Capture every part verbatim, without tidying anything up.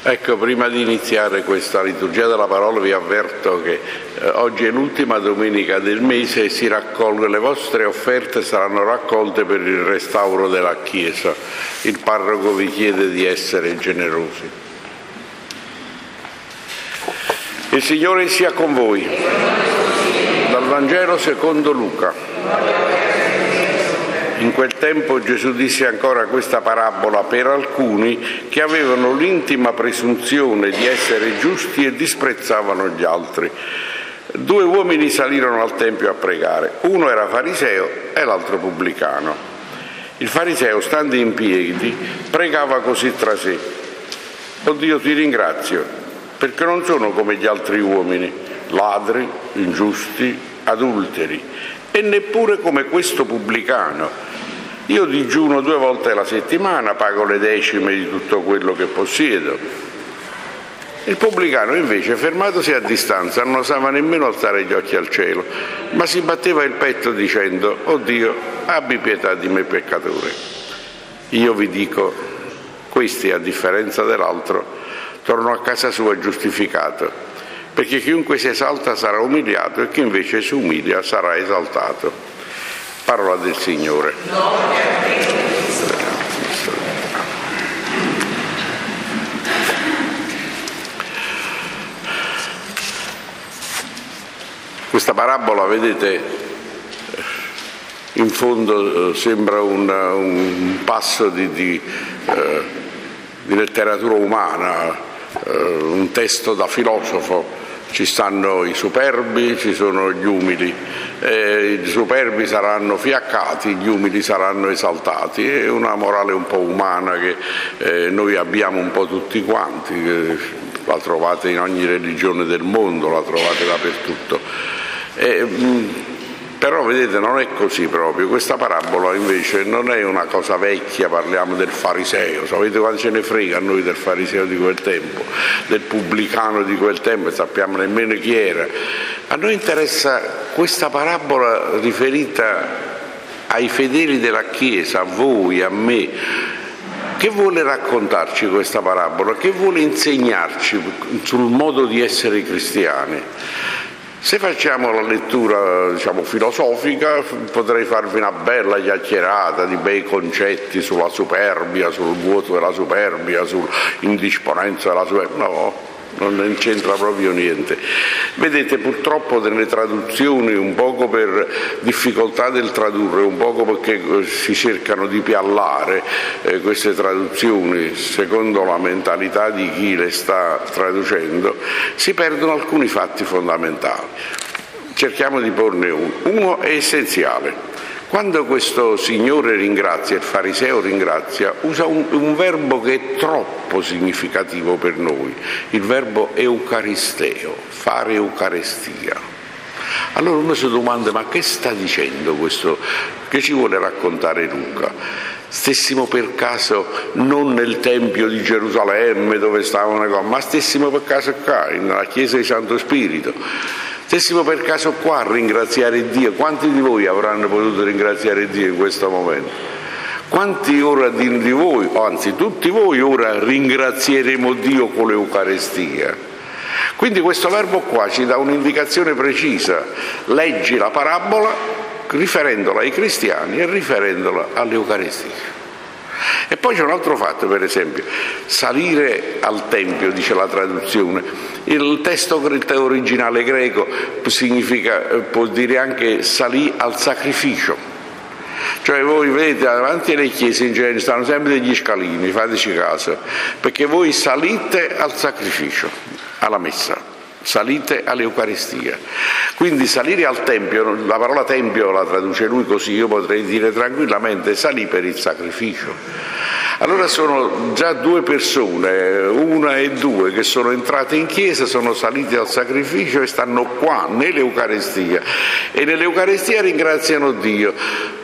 Ecco, prima di iniziare questa liturgia della parola vi avverto che eh, oggi è l'ultima domenica del mese e si raccolgono, le vostre offerte saranno raccolte per il restauro della Chiesa. Il parroco vi chiede di essere generosi. Il Signore sia con voi. Dal Vangelo secondo Luca. In quel tempo Gesù disse ancora questa parabola per alcuni che avevano l'intima presunzione di essere giusti e disprezzavano gli altri. Due uomini salirono al Tempio a pregare, uno era fariseo e l'altro pubblicano. Il fariseo, stando in piedi, pregava così tra sé: «O Dio, ti ringrazio, perché non sono come gli altri uomini, ladri, ingiusti, adulteri, e neppure come questo pubblicano. Io digiuno due volte alla settimana, pago le decime di tutto quello che possiedo». Il pubblicano invece, fermatosi a distanza, non osava nemmeno alzare gli occhi al cielo, ma si batteva il petto dicendo: «O Dio, abbi pietà di me peccatore». Io vi dico, questi, a differenza dell'altro, tornò a casa sua giustificato, perché chiunque si esalta sarà umiliato e chi invece si umilia sarà esaltato. Parola del Signore. Questa parabola, vedete, in fondo sembra un, un passo di, di, eh, di letteratura umana, eh, un testo da filosofo. Ci stanno i superbi, ci sono gli umili, eh, i superbi saranno fiaccati, gli umili saranno esaltati. È una morale un po' umana che eh, noi abbiamo un po' tutti quanti, eh, la trovate in ogni religione del mondo, la trovate dappertutto. Eh, mh, Però vedete, non è così proprio. Questa parabola invece non è una cosa vecchia, parliamo del fariseo, sapete quanto ce ne frega a noi del fariseo di quel tempo, del pubblicano di quel tempo, sappiamo nemmeno chi era. A noi interessa questa parabola riferita ai fedeli della Chiesa, a voi, a me. Che vuole raccontarci questa parabola? Che vuole insegnarci sul modo di essere cristiani? Se facciamo la lettura, diciamo, filosofica, potrei farvi una bella chiacchierata di bei concetti sulla superbia, sul vuoto della superbia, sull'indisponenza della superbia. No, non c'entra proprio niente. Vedete, purtroppo nelle traduzioni, un poco per difficoltà del tradurre, un poco perché si cercano di piallare eh, queste traduzioni secondo la mentalità di chi le sta traducendo, si perdono alcuni fatti fondamentali. Cerchiamo di porne uno. Uno è essenziale. Quando questo signore ringrazia, il fariseo ringrazia, usa un, un verbo che è troppo significativo per noi, il verbo eucaristeo, fare eucaristia. Allora uno si domanda: ma che sta dicendo questo? Che ci vuole raccontare Luca? Stessimo per caso non nel Tempio di Gerusalemme dove stavano, ma stessimo per caso qua, nella chiesa di Santo Spirito. Stessimo per caso qua a ringraziare Dio. Quanti di voi avranno potuto ringraziare Dio in questo momento? Quanti ora di, di voi, o anzi tutti voi, ora ringrazieremo Dio con l'Eucaristia? Quindi questo verbo qua ci dà un'indicazione precisa: leggi la parabola riferendola ai cristiani e riferendola all'Eucaristia. E poi c'è un altro fatto, per esempio, salire al Tempio, dice la traduzione. Il testo originale greco significa, può dire anche salì al sacrificio. Cioè voi vedete, davanti alle chiese in genere stanno sempre degli scalini, fateci caso, perché voi salite al sacrificio, alla messa. Salite all'Eucaristia. Quindi salire al Tempio, la parola Tempio la traduce lui così, io potrei dire tranquillamente salì per il sacrificio. Allora sono già due persone, una e due, che sono entrate in chiesa, sono salite al sacrificio e stanno qua nell'Eucaristia, e nell'Eucaristia ringraziano Dio.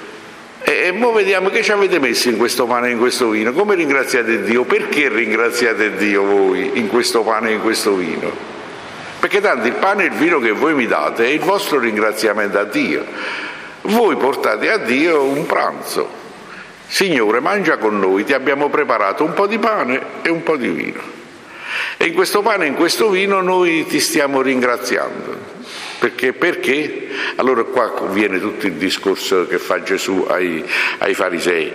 E, e mo vediamo che ci avete messo in questo pane e in questo vino. Come ringraziate Dio? Perché ringraziate Dio voi in questo pane e in questo vino? Perché tanto il pane e il vino che voi mi date è il vostro ringraziamento a Dio. Voi portate a Dio un pranzo. Signore, mangia con noi, ti abbiamo preparato un po' di pane e un po' di vino. E in questo pane e in questo vino noi ti stiamo ringraziando. Perché? Perché? Allora qua viene tutto il discorso che fa Gesù ai, ai farisei.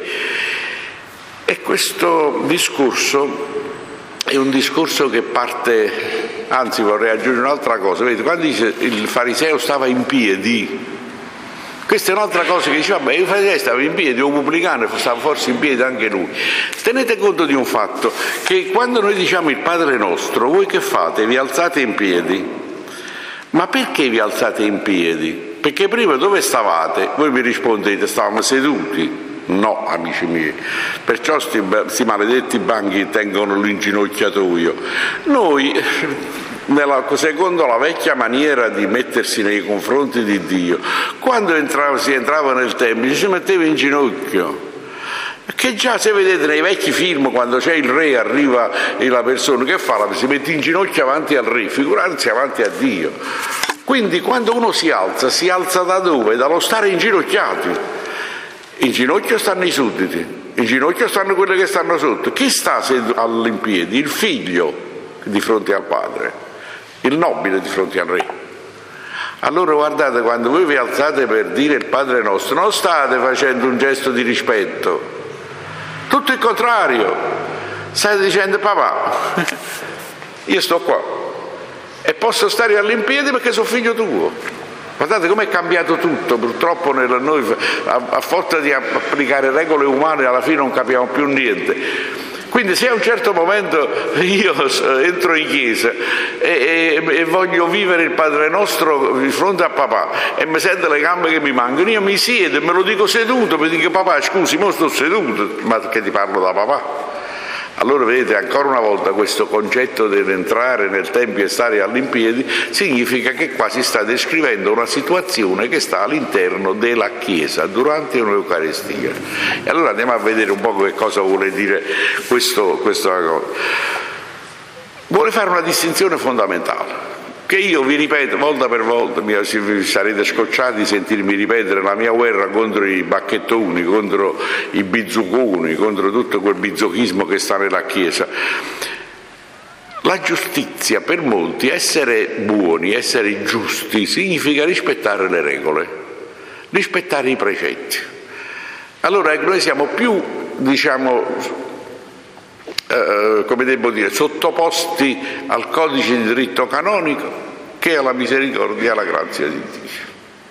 E questo discorso è un discorso che parte, anzi vorrei aggiungere un'altra cosa. Vedete, quando dice il fariseo stava in piedi, questa è un'altra cosa che diceva, beh, il fariseo stava in piedi, o pubblicano stava forse in piedi anche lui. Tenete conto di un fatto, che quando noi diciamo il Padre nostro, voi che fate? Vi alzate in piedi. Ma perché vi alzate in piedi? Perché prima dove stavate? Voi mi rispondete, stavamo seduti. No, amici miei, perciò sti, sti maledetti banchi tengono l'inginocchiatoio. Noi, nella, secondo la vecchia maniera di mettersi nei confronti di Dio, quando entrava, si entrava nel Tempio si metteva in ginocchio. Che già se vedete nei vecchi film, quando c'è il re, arriva la persona, che fa? Si mette in ginocchio avanti al re, figurarsi avanti a Dio. Quindi quando uno si alza, si alza da dove? Dallo stare inginocchiati. In ginocchio stanno i sudditi, in ginocchio stanno quelli che stanno sotto. Chi sta all'impiedi? Il figlio di fronte al padre, il nobile di fronte al re. Allora guardate, quando voi vi alzate per dire il Padre nostro, non state facendo un gesto di rispetto, tutto il contrario, state dicendo papà, io sto qua e posso stare all'impiedi perché sono figlio tuo. Guardate com'è cambiato tutto, purtroppo noi a, a forza di applicare regole umane alla fine non capiamo più niente. Quindi se a un certo momento io entro in chiesa e, e, e voglio vivere il Padre Nostro di fronte a papà e mi sento le gambe che mi mancano, io mi siedo e me lo dico seduto, mi dico papà scusi, mo sto seduto, ma che ti parlo da papà? Allora vedete, ancora una volta questo concetto dell'entrare nel Tempio e stare all'impiedi significa che qua si sta descrivendo una situazione che sta all'interno della Chiesa durante un'Eucaristia. E allora andiamo a vedere un po' che cosa vuole dire questo, questa cosa. Vuole fare una distinzione fondamentale, che io vi ripeto volta per volta, mi sarete scocciati di sentirmi ripetere la mia guerra contro i bacchettoni, contro i bizzuconi, contro tutto quel bizzochismo che sta nella Chiesa. La giustizia per molti, essere buoni, essere giusti, significa rispettare le regole, rispettare i precetti. Allora noi siamo più, diciamo, Uh, come devo dire, sottoposti al codice di diritto canonico che alla misericordia e alla grazia di Dio.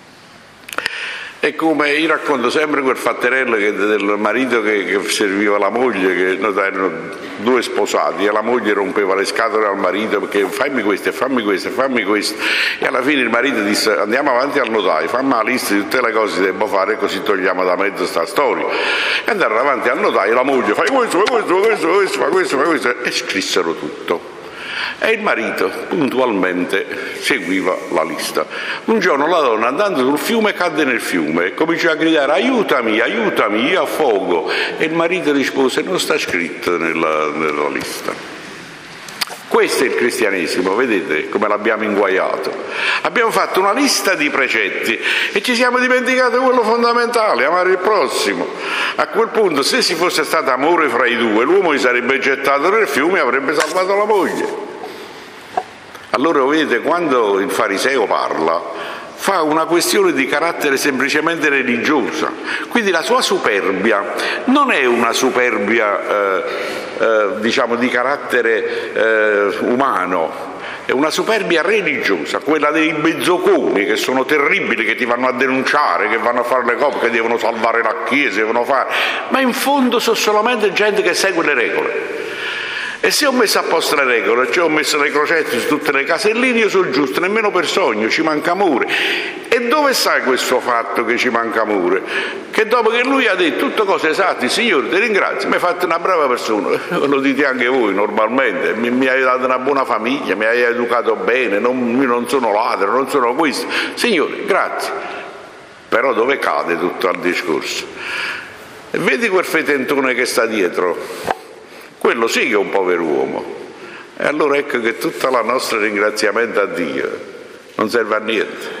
È come io racconto sempre quel fatterello che, del marito che, che serviva la moglie, che erano due sposati e la moglie rompeva le scatole al marito perché fammi questo e fammi questo e fammi questo, e alla fine il marito disse andiamo avanti al notaio, fammi la lista di tutte le cose che devo fare così togliamo da mezzo sta storia. E andarono avanti al notaio, la moglie fai questo, fai questo, fai questo, fai questo, fai questo, fai questo, e scrissero tutto. E il marito puntualmente seguiva la lista. Un giorno la donna, andando sul fiume, cadde nel fiume e cominciò a gridare aiutami, aiutami, io affogo. E il marito rispose non sta scritto nella, nella lista. Questo è il cristianesimo, vedete come l'abbiamo inguaiato. Abbiamo fatto una lista di precetti e ci siamo dimenticati quello fondamentale, amare il prossimo. A quel punto, se ci fosse stato amore fra i due, l'uomo si sarebbe gettato nel fiume e avrebbe salvato la moglie. Allora vedete, quando il fariseo parla, fa una questione di carattere semplicemente religiosa, quindi la sua superbia non è una superbia eh, eh, diciamo di carattere eh, umano, è una superbia religiosa, quella dei bezzoconi che sono terribili, che ti vanno a denunciare, che vanno a fare le cose, che devono salvare la Chiesa, devono fare, ma in fondo sono solamente gente che segue le regole. E se ho messo a posto le regole, cioè ho messo le crocette su tutte le caselline, io sono giusto, nemmeno per sogno, ci manca amore. E dove sai questo fatto che ci manca amore? Che dopo che lui ha detto tutte cose esatte, Signore ti ringrazio, mi hai fatto una brava persona, lo dite anche voi normalmente, mi, mi hai dato una buona famiglia, mi hai educato bene, non, io non sono ladro, non sono questo, Signore grazie. Però dove cade tutto il discorso? E vedi quel fetentone che sta dietro? Quello sì che è un pover'uomo. E allora ecco che tutto il nostro ringraziamento a Dio non serve a niente.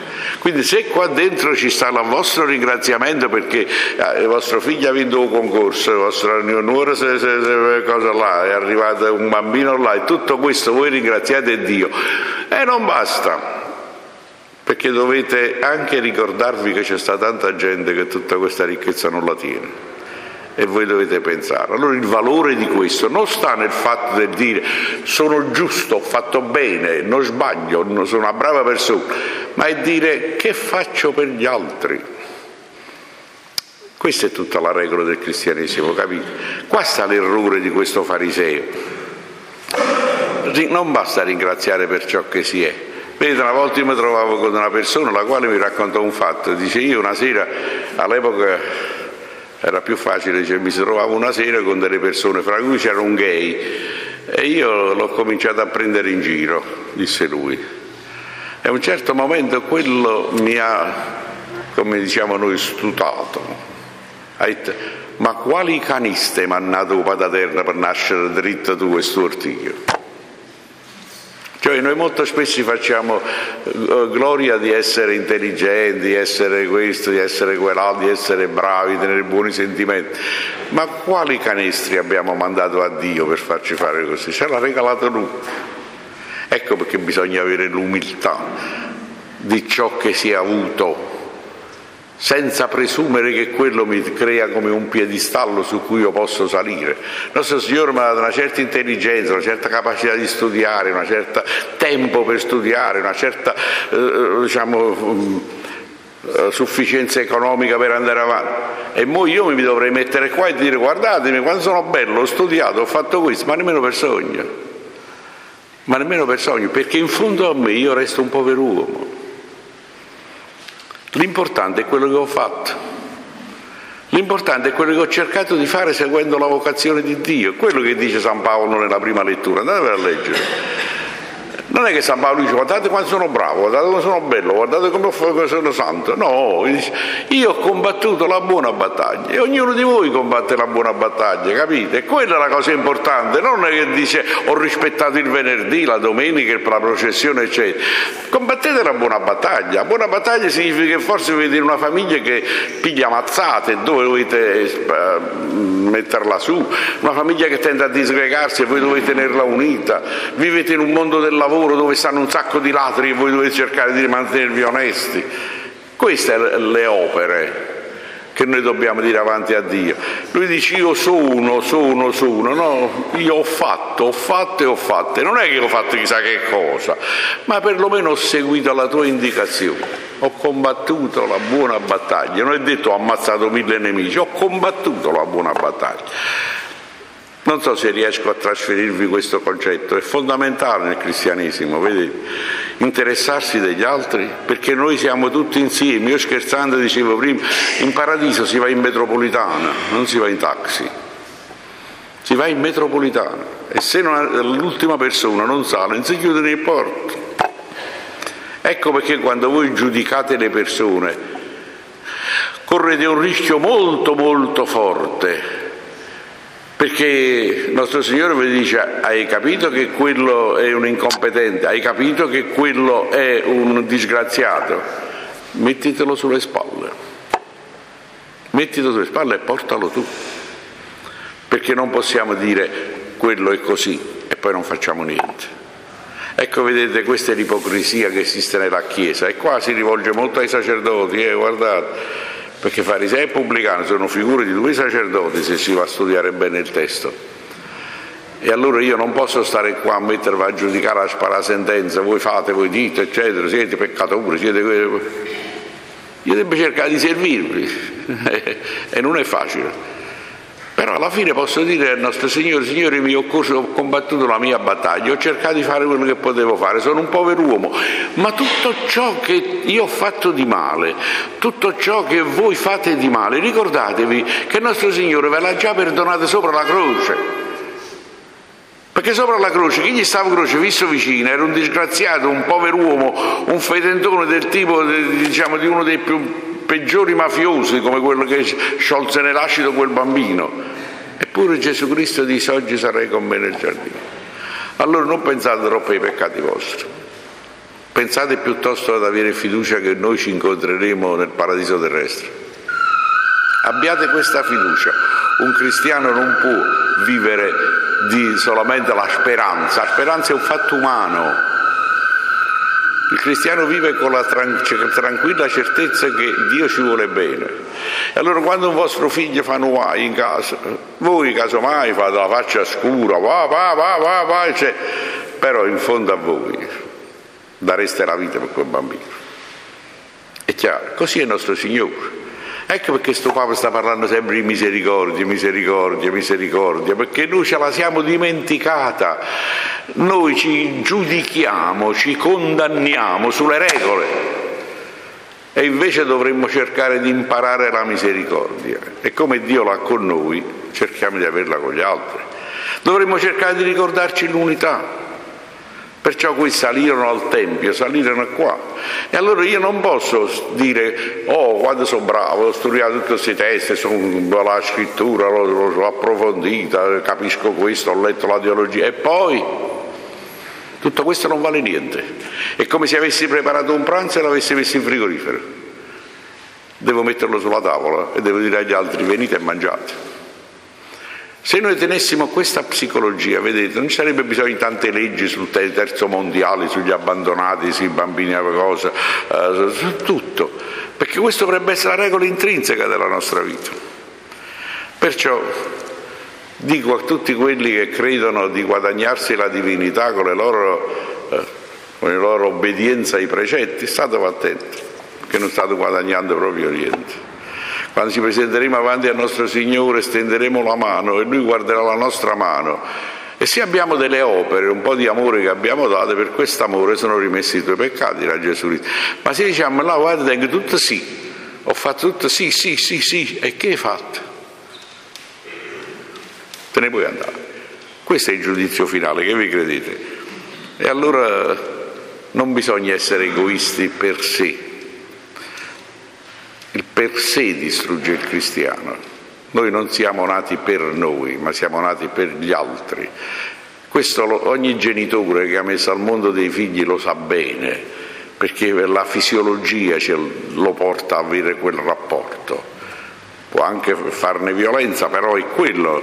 Quindi se qua dentro ci sta il vostro ringraziamento perché eh, il vostro figlio ha vinto un concorso, il vostro nuora se, se, se, cosa là, è arrivato un bambino là, e tutto questo voi ringraziate Dio, e non basta, perché dovete anche ricordarvi che c'è sta tanta gente che tutta questa ricchezza non la tiene. E voi dovete pensare. Allora il valore di questo non sta nel fatto di dire sono giusto, ho fatto bene, non sbaglio, sono una brava persona, ma è dire che faccio per gli altri. Questa è tutta la regola del cristianesimo, capite? Qua sta l'errore di questo fariseo. Non basta ringraziare per ciò che si è. Vedete, una volta io mi trovavo con una persona la quale mi raccontò un fatto, dice io una sera, all'epoca era più facile, dice, mi trovavo una sera con delle persone, fra cui c'era un gay, e io l'ho cominciato a prendere in giro, disse lui. E a un certo momento quello mi ha, come diciamo noi, stutato. Ha detto, ma quali caniste mi hanno nato pataterra per nascere dritto tu e stortiglio? Cioè noi molto spesso facciamo uh, gloria di essere intelligenti, di essere questo, di essere quell'altro, di essere bravi, di tenere buoni sentimenti. Ma quali canestri abbiamo mandato a Dio per farci fare così? Ce l'ha regalato Lui. Ecco perché bisogna avere l'umiltà di ciò che si è avuto, senza presumere che quello mi crea come un piedistallo su cui io posso salire. Il nostro Signore mi ha dato una certa intelligenza, una certa capacità di studiare, una certa tempo per studiare, una certa eh, diciamo eh, sufficienza economica per andare avanti. E mo io mi dovrei mettere qua e dire guardatemi quando sono bello, ho studiato, ho fatto questo, ma nemmeno per sogno. Ma nemmeno per sogno, perché in fondo a me io resto un pover'uomo. L'importante è quello che ho fatto, l'importante è quello che ho cercato di fare seguendo la vocazione di Dio, quello che dice San Paolo nella prima lettura, andatevela a leggere. Non è che San Paolo dice guardate quanto sono bravo, guardate come sono bello, guardate come sono santo. No, dice, io ho combattuto la buona battaglia e ognuno di voi combatte la buona battaglia, capite? E quella è la cosa importante, non è che dice ho rispettato il venerdì, la domenica, la processione eccetera. Combattete la buona battaglia. La buona battaglia significa che forse vedete una famiglia che piglia mazzate, dove dovete metterla su, una famiglia che tende a disgregarsi e voi dovete tenerla unita, vivete in un mondo del lavoro dove stanno un sacco di ladri e voi dovete cercare di mantenervi onesti. Queste sono le opere che noi dobbiamo dire avanti a Dio. Lui dice io sono, sono, sono, no, io ho fatto, ho fatto e ho fatto, non è che ho fatto chissà che cosa, ma perlomeno ho seguito la tua indicazione, ho combattuto la buona battaglia, non è detto ho ammazzato mille nemici, ho combattuto la buona battaglia. Non so se riesco a trasferirvi questo concetto, è fondamentale nel cristianesimo, vedete, interessarsi degli altri, perché noi siamo tutti insieme. Io scherzando dicevo prima, in paradiso si va in metropolitana, non si va in taxi, si va in metropolitana e se non, l'ultima persona non sale, non si chiudono le porte. Ecco perché quando voi giudicate le persone correte un rischio molto molto forte, perché il nostro Signore vi dice hai capito che quello è un incompetente, hai capito che quello è un disgraziato, mettitelo sulle spalle, mettitelo sulle spalle e portalo tu, perché non possiamo dire quello è così e poi non facciamo niente. Ecco, vedete, questa è l'ipocrisia che esiste nella Chiesa e qua si rivolge molto ai sacerdoti, eh, guardate, perché farisei e pubblicani sono figure di due sacerdoti se si va a studiare bene il testo. E allora io non posso stare qua a mettervi a giudicare, a sparare sentenza, voi fate, voi dite, eccetera, siete peccatori, siete... Io devo cercare di servirvi e non è facile. Però alla fine posso dire al nostro Signore, Signore mio, ho combattuto la mia battaglia, ho cercato di fare quello che potevo fare, sono un pover'uomo, ma tutto ciò che io ho fatto di male, tutto ciò che voi fate di male, ricordatevi che il nostro Signore ve l'ha già perdonato sopra la croce. Perché sopra la croce, chi gli stava croce visto vicino era un disgraziato, un pover'uomo, un fedentone del tipo, diciamo, di uno dei più peggiori mafiosi, come quello che sciolse nell'acido quel bambino. Eppure Gesù Cristo dice oggi sarai con me nel giardino. Allora non pensate troppo ai peccati vostri, Pensate piuttosto ad avere fiducia che noi ci incontreremo nel paradiso terrestre. Abbiate questa fiducia. Un cristiano non può vivere di solamente la speranza. La speranza è un fatto umano. Il cristiano vive con la tran- tranquilla certezza che Dio ci vuole bene. E allora quando un vostro figlio fa un guai in casa, voi casomai fate la faccia scura, va, va, va, va, va, cioè, però in fondo a voi dareste la vita per quel bambino. È chiaro, così è il nostro Signore. Ecco perché sto Papa sta parlando sempre di misericordia, misericordia, misericordia, perché noi ce la siamo dimenticata. Noi ci giudichiamo, ci condanniamo sulle regole e invece dovremmo cercare di imparare la misericordia. E come Dio l'ha con noi, cerchiamo di averla con gli altri. Dovremmo cercare di ricordarci l'unità. Perciò qui salirono al Tempio, salirono qua. E allora io non posso dire, oh, quando sono bravo, ho studiato tutti questi testi, sono la scrittura, l'ho, l'ho approfondita, capisco questo, ho letto la teologia, e poi tutto questo non vale niente. È come se avessi preparato un pranzo e l'avessi messo in frigorifero. Devo metterlo sulla tavola e devo dire agli altri, venite e mangiate. Se noi tenessimo questa psicologia, vedete, non ci sarebbe bisogno di tante leggi sul terzo mondiale, sugli abbandonati, sui bambini, cosa, eh, su tutto, perché questo dovrebbe essere la regola intrinseca della nostra vita. Perciò dico a tutti quelli che credono di guadagnarsi la divinità con le loro, eh, con la loro obbedienza ai precetti, state attenti, che non state guadagnando proprio niente. Quando ci presenteremo avanti al nostro Signore stenderemo la mano e Lui guarderà la nostra mano. E se abbiamo delle opere, un po' di amore che abbiamo dato, per quest'amore sono rimessi i tuoi peccati, la Gesù Cristo. Ma se diciamo, no, guarda, tengo tutto sì, ho fatto tutto sì, sì, sì, sì, e che hai fatto? Te ne puoi andare. Questo è il giudizio finale, che vi credete? E allora non bisogna essere egoisti per sé. Il per sé distrugge il cristiano. Noi non siamo nati per noi, ma siamo nati per gli altri. Questo lo, ogni genitore che ha messo al mondo dei figli lo sa bene, perché la fisiologia ce lo porta a avere quel rapporto. Può anche farne violenza, però è quello.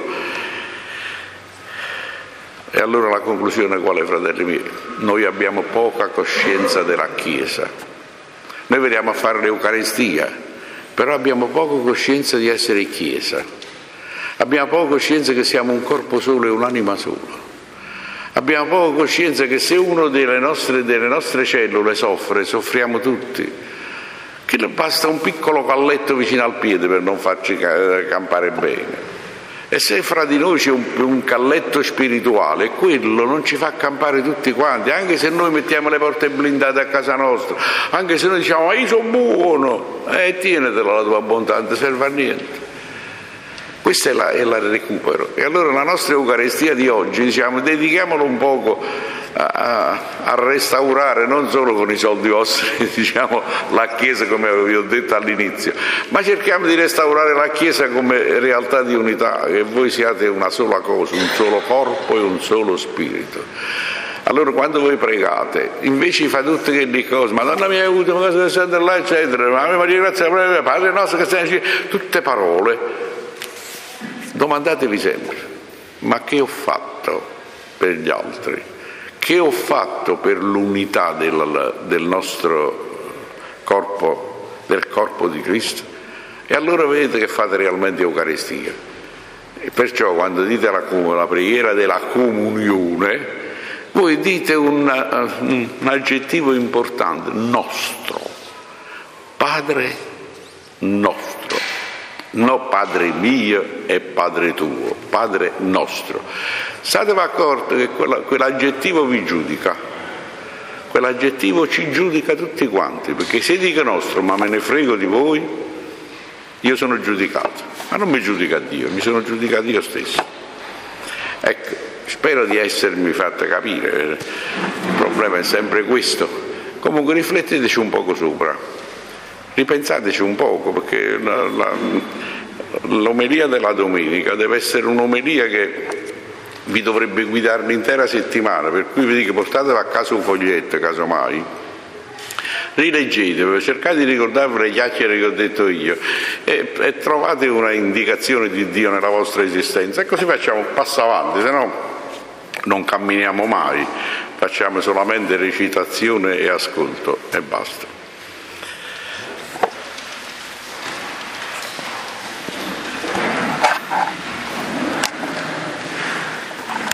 E allora la conclusione qual è, fratelli miei? Noi abbiamo poca coscienza della Chiesa. Noi veniamo a fare l'Eucaristia, però abbiamo poca coscienza di essere Chiesa, abbiamo poca coscienza che siamo un corpo solo e un'anima sola, abbiamo poca coscienza che se uno delle nostre, delle nostre cellule soffre, soffriamo tutti, che basta un piccolo calletto vicino al piede per non farci campare bene. E se fra di noi c'è un, un calletto spirituale, quello non ci fa campare tutti quanti, anche se noi mettiamo le porte blindate a casa nostra, anche se noi diciamo, ma io sono buono, e eh, tienetela la tua bontà, non ti serve a niente. Questo è, la, è il recupero. E allora la nostra Eucaristia di oggi, diciamo, dedichiamolo un poco a, a, a restaurare, non solo con i soldi vostri, diciamo, la Chiesa come vi ho detto all'inizio, ma cerchiamo di restaurare la Chiesa come realtà di unità, che voi siate una sola cosa, un solo corpo e un solo spirito. Allora quando voi pregate, invece fate tutte quelle cose, Madonna mia, aiuto, ma cosa sente là, eccetera, ma Maria grazia, Padre nostro che stai in cielo, tutte parole. Domandatevi sempre, ma che ho fatto per gli altri? Che ho fatto per l'unità del, del nostro corpo, del corpo di Cristo? E allora vedete che fate realmente Eucaristia. E perciò quando dite la, la preghiera della comunione, voi dite un, un, un aggettivo importante, nostro, Padre nostro. No Padre mio e Padre tuo, Padre nostro. Statevi accorti che quella, quell'aggettivo vi giudica, quell'aggettivo ci giudica tutti quanti, perché se dico nostro ma me ne frego di voi, io sono giudicato, ma non mi giudica Dio, mi sono giudicato io stesso. Ecco, spero di essermi fatta capire, il problema è sempre questo. Comunque rifletteteci un poco sopra. Ripensateci un poco, perché la, la, l'omelia della domenica deve essere un'omelia che vi dovrebbe guidare l'intera settimana, per cui vi dico portatela a casa un foglietto, casomai, rileggetevi, cercate di ricordarvi le chiacchiere che ho detto io e, e trovate una indicazione di Dio nella vostra esistenza e così facciamo un passo avanti, se no non camminiamo mai, facciamo solamente recitazione e ascolto e basta.